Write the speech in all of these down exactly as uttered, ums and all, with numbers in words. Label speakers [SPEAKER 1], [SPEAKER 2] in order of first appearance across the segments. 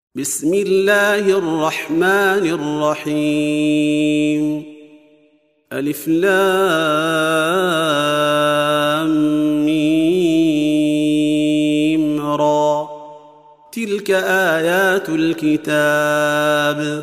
[SPEAKER 1] بسم الله الرحمن الرحيم. ألف لام ميم را. تلك آيات الكتاب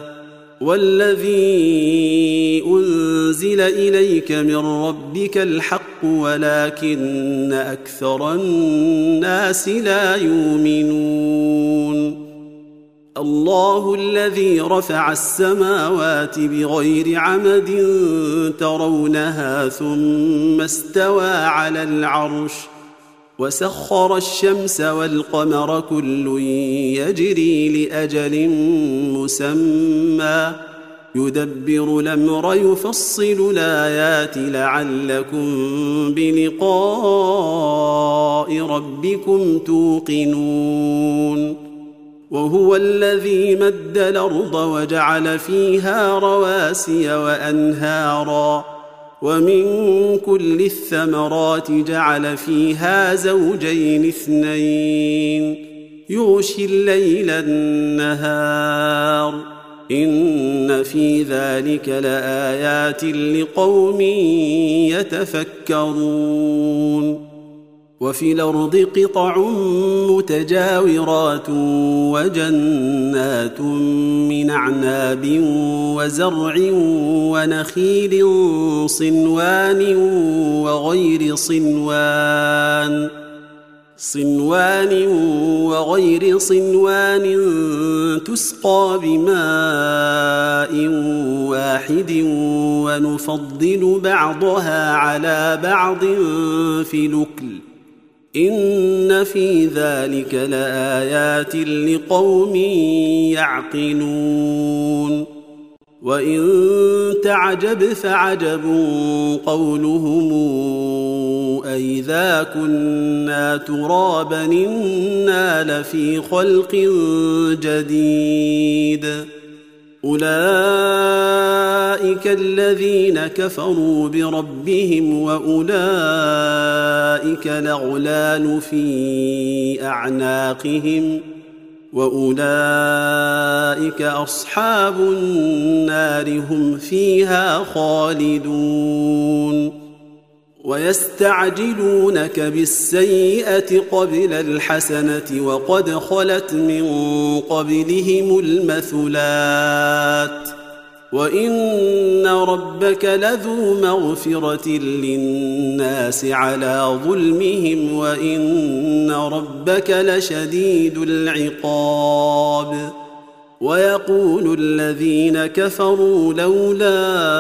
[SPEAKER 1] والذي أنزل إليك من ربك الحق ولكن أكثر الناس لا يؤمنون. الله الذي رفع السماوات بغير عمد ترونها ثم استوى على العرش وسخر الشمس والقمر كل يجري لأجل مسمى يدبر الأمر يفصل الآيات لعلكم بلقاء ربكم توقنون. وهو الذي مد الأرض وجعل فيها رواسي وأنهارا ومن كل الثمرات جعل فيها زوجين اثنين يغشي الليل النهار إن في ذلك لآيات لقوم يتفكرون. وفي الأرض قطع متجاورات وجنات من أعناب وزرع ونخيل صنوان وغير صنوان صنوان وغير صنوان تسقى بماء واحد ونفضل بعضها على بعض في الأكل إن في ذلك لآيات لقوم يعقلون. وإن تعجب فعجب قولهم أئذا كنا ترابا إنا لفي خلق جديد. أولئك الذين كفروا بربهم وأولئك الأغلال في أعناقهم وأولئك أصحاب النار هم فيها خالدون. ويستعجلونك بالسيئة قبل الحسنة وقد خلت من قبلهم المثلات وإن ربك لذو مغفرة للناس على ظلمهم وإن ربك لشديد العقاب. ويقول الذين كفروا لولا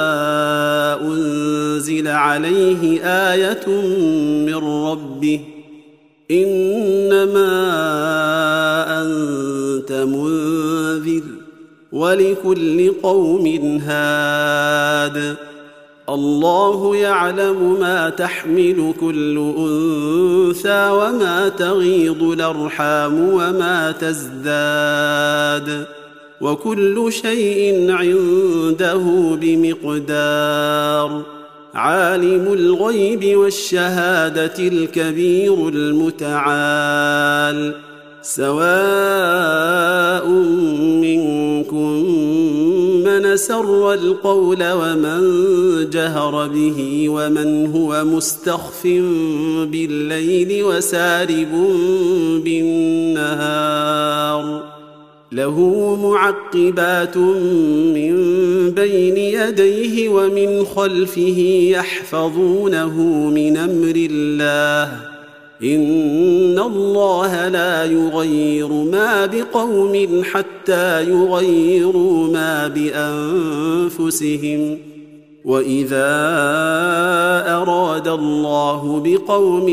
[SPEAKER 1] أنزل عليه آية من ربه إنما أنت منذر ولكل قوم هاد. الله يعلم ما تحمل كل أنثى وما تغيض الأرحام وما تزداد وكل شيء عنده بمقدار. عالم الغيب والشهادة الكبير المتعال. سواء منكم من سر القول ومن جهر به ومن هو مستخف بالليل وسارب بالنهار له معقبات من بين يديه ومن خلفه يحفظونه من أمر الله إن الله لا يغير ما بقوم حتى يغيروا ما بأنفسهم وإذا أراد الله بقوم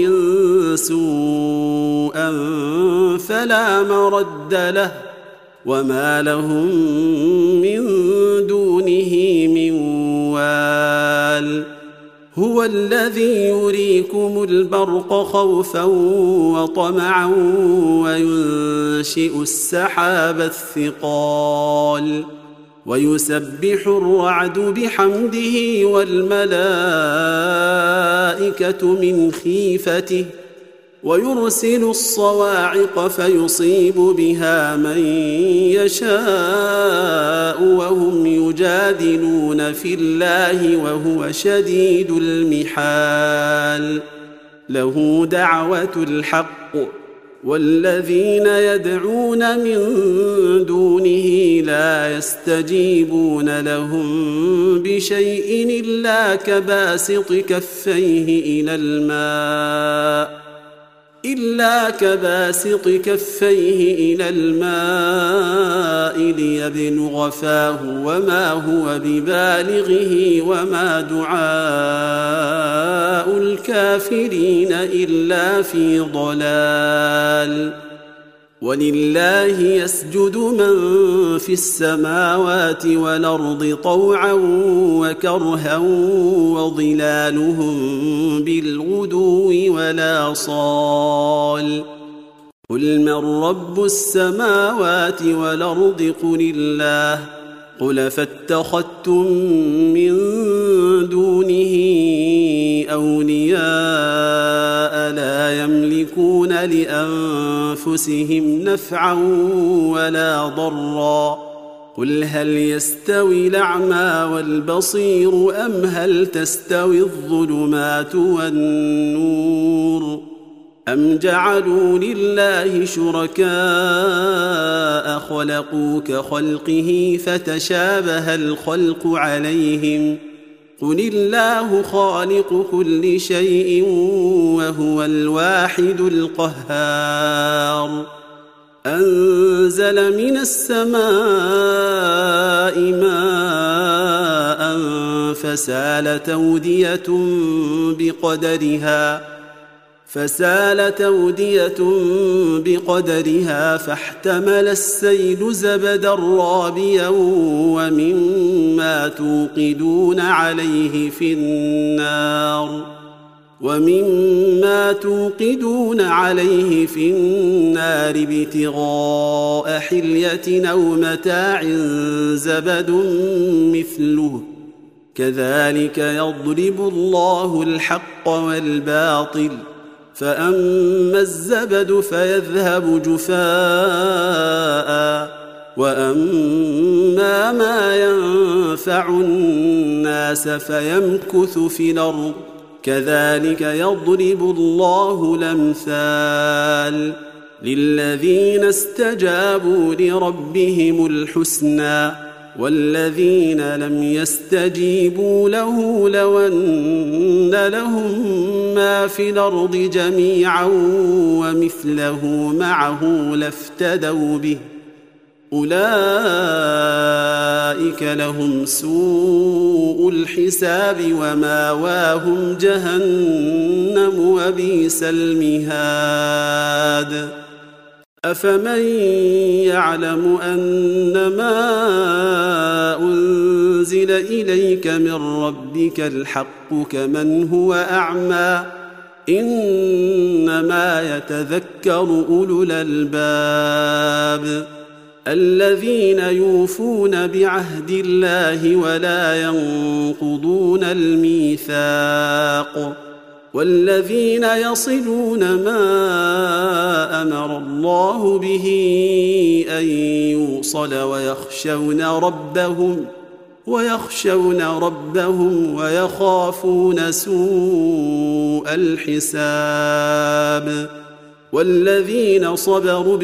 [SPEAKER 1] سوءا فلا مرد له وما لهم من دونه من وال. هو الذي يريكم البرق خوفا وطمعا وينشئ السحاب الثقال ويسبح الرعد بحمده والملائكة من خيفته ويرسل الصواعق فيصيب بها من يشاء وهم يجادلون في الله وهو شديد المحال له دعوة الحق والذين يدعون من دونه لا يستجيبون لهم بشيء إلا كباسط كفيه إلى الماء إلا كباسط كفيه إلى الماء ليبلغ فاه وما هو ببالغه وما دعاء الكافرين إلا في ضلال ولله يسجد من في السماوات والأرض طوعا وكرها وظلالهم بالغدو والآصال قل من رب السماوات والأرض قل الله قل فاتخذتم من دونه أولياء لا يملكون لأنفسهم نفعا ولا ضرا قل هل يستوي الأعمى والبصير أم هل تستوي الظلمات والنور أم جعلوا لله شركاء خلقوا كخلقه فتشابه الخلق عليهم قل الله خالق كل شيء وهو الواحد القهار أنزل من السماء ماء فسالت أودية بقدرها فسالت أودية بقدرها فاحتمل السيل زبدا رابيا ومما توقدون عليه في النار ومما توقدون عليه في النار ابتغاء حلية أو متاع زبد مثله كذلك يضرب الله الحق والباطل فأما الزبد فيذهب جفاء وأما ما ينفع الناس فيمكث في الأرض كذلك يضرب الله الأمثال للذين استجابوا لربهم الحسنى والذين لم يستجيبوا له لو أن لهم ما في الأرض جميعا ومثله معه لافتدوا به أولئك لهم سوء الحساب وماواهم جهنم وبئس المهاد أفمن يعلم أنما أنزل إليك من ربك الحق كمن هو أعمى إنما يتذكر أولو الألباب الذين يوفون بعهد الله ولا ينقضون الميثاق والذين يصلون ما أمر الله به أن يوصل ويخشون ربهم ويخشون ربهم ويخافون سوء الحساب والذين صبروا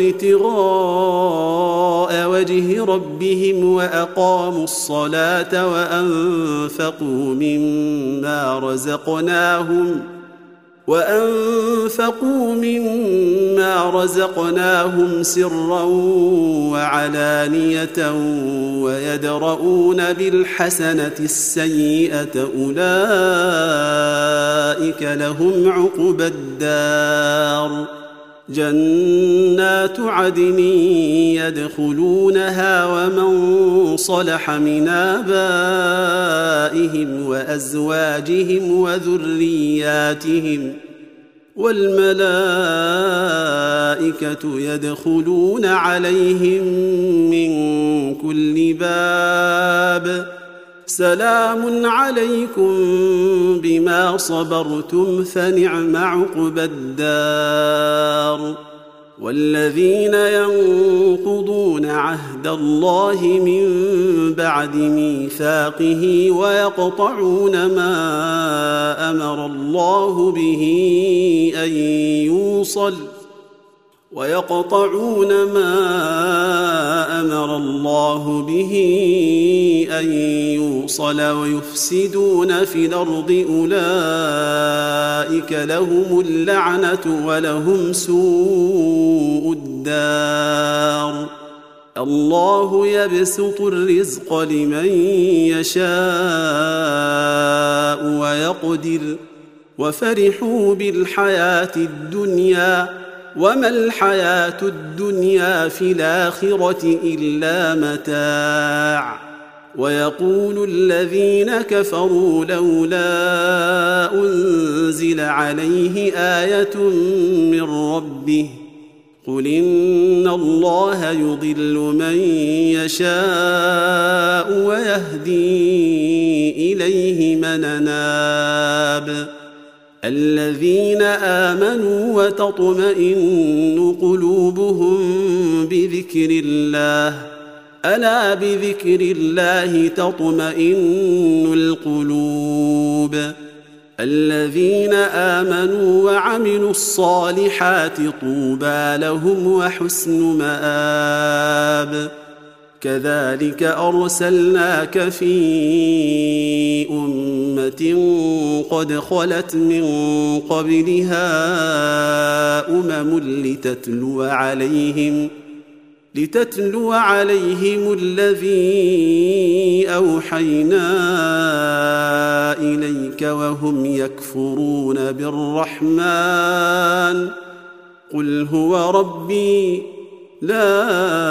[SPEAKER 1] ابتغاء وجه ربهم وأقاموا الصلاة وأنفقوا مما رزقناهم وأنفقوا مما رزقناهم سرا وعلانية ويدرؤون بالحسنة السيئة أولئك لهم عقبى الدار جنات عدن يدخلونها ومن صلح من آبائهم وأزواجهم وذرياتهم والملائكة يدخلون عليهم من كل باب سلام عليكم بما صبرتم فنعم عقبى الدار. والذين ينقضون عهد الله من بعد ميثاقه ويقطعون ما أمر الله به أن يوصل ويقطعون ما أمر الله به أن يوصل ويفسدون في الأرض أولئك لهم اللعنة ولهم سوء الدار. الله يبسط الرزق لمن يشاء ويقدر وفرحوا بالحياة الدنيا وما الحياة الدنيا في الآخرة إلا متاع. ويقول الذين كفروا لولا أنزل عليه آية من ربه قل إن الله يضل من يشاء ويهدي إليه من أناب. الذين آمنوا وتطمئن قلوبهم بذكر الله ألا بذكر الله تطمئن القلوب. الذين آمنوا وعملوا الصالحات طوبى لهم وحسن مآب. كذلك أرسلناك في أمة قد خلت من قبلها أمم لتتلو عليهم لتتلو عليهم الذي أوحينا إليك وهم يكفرون بالرحمن قل هو ربي لا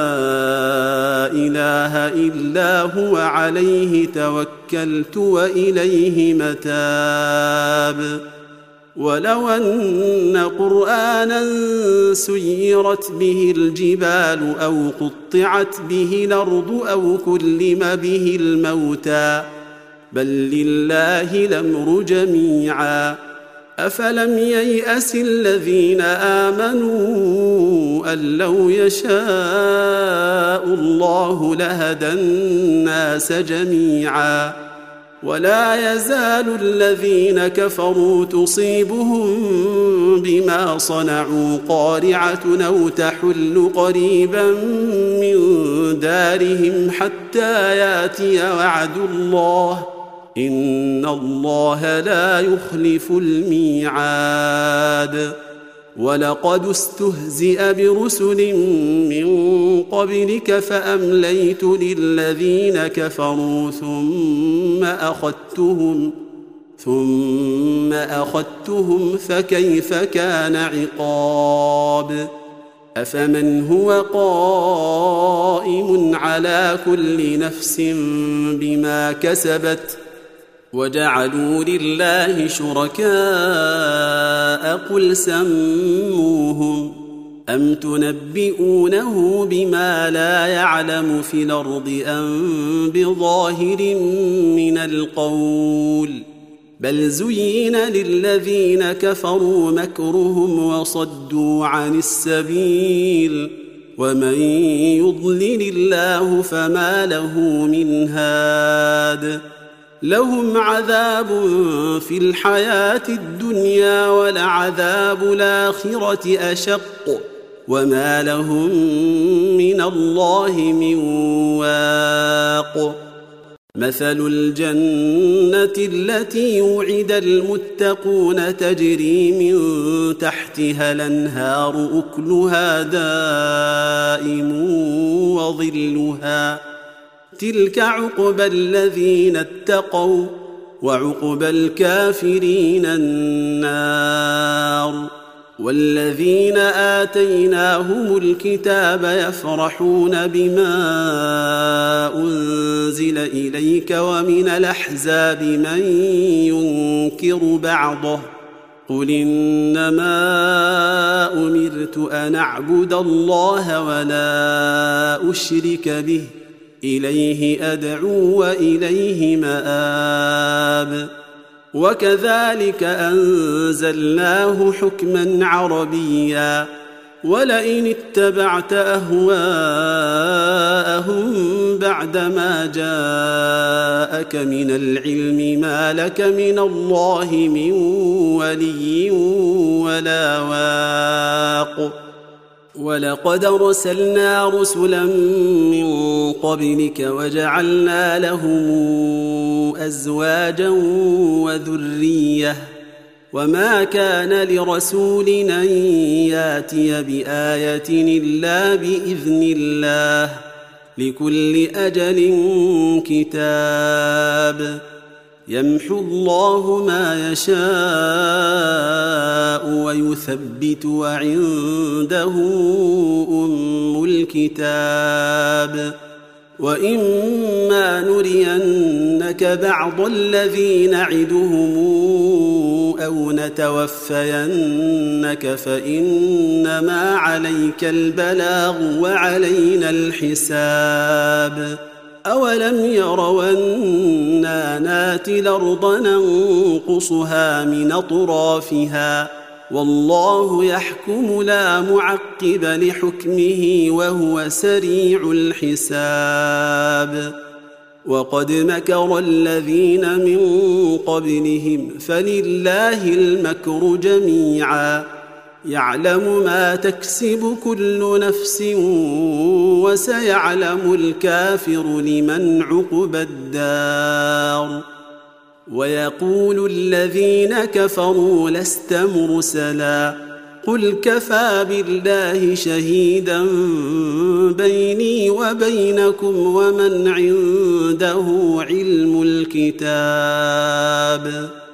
[SPEAKER 1] إله إلا هو عليه توكلت وإليه متاب. ولو أن قرآنا سيرت به الجبال أو قطعت به الأرض أو كلم به الموتى بل لله الأمر جميعا. أفلم ييأس الذين آمنوا أن لو يشاء الله لهدى الناس جميعا. ولا يزال الذين كفروا تصيبهم بما صنعوا قارعة أو تحل قريبا من دارهم حتى يأتي وعد الله إن الله لا يخلف الميعاد. ولقد استهزئ برسل من قبلك فأمليت للذين كفروا ثم أخذتهم ثم أخذتهم فكيف كان عقاب. أفمن هو قائم على كل نفس بما كسبت وجعلوا لله شركاء قل سموهم أم تنبئونه بما لا يعلم في الأرض أم بظاهر من القول بل زين للذين كفروا مكرهم وصدوا عن السبيل ومن يضلل الله فما له من هاد. لهم عذاب في الحياة الدنيا ولعذاب الآخرة أشق وما لهم من الله من واق. مثل الجنة التي وعد المتقون تجري من تحتها الأنهار أكلها دائم وظلها تلك عقبى الذين اتقوا وعقبى الكافرين النار. والذين آتيناهم الكتاب يفرحون بما أنزل إليك ومن الأحزاب من ينكر بعضه قل إنما أمرت أن أعبد الله ولا أشرك به إليه أدعو وإليه مآب. وكذلك أنزلناه حكما عربيا ولئن اتبعت أهواءهم بعدما جاءك من العلم ما لك من الله من ولي ولا واق. ولقد أرسلنا رسلا من قبلك وجعلنا لهم أزواجا وذرية وما كان لرسول أن ياتي بآية إلا بإذن الله لكل أجل كتاب يمحو الله ما يشاء ويثبت وعنده أم الكتاب. وإما نرينك بعض الذي نعدهم أو نتوفينك فإنما عليك البلاغ وعلينا الحساب. أولم يروا أنا ناتي الأرض ننقصها من أطرافها والله يحكم لا معقب لحكمه وهو سريع الحساب. وقد مكر الذين من قبلهم فلله المكر جميعا يعلم ما تكسب كل نفس وسيعلم الكافر لمن عقبى الدار. ويقول الذين كفروا لست مرسلا قل كفى بالله شهيدا بيني وبينكم ومن عنده علم الكتاب.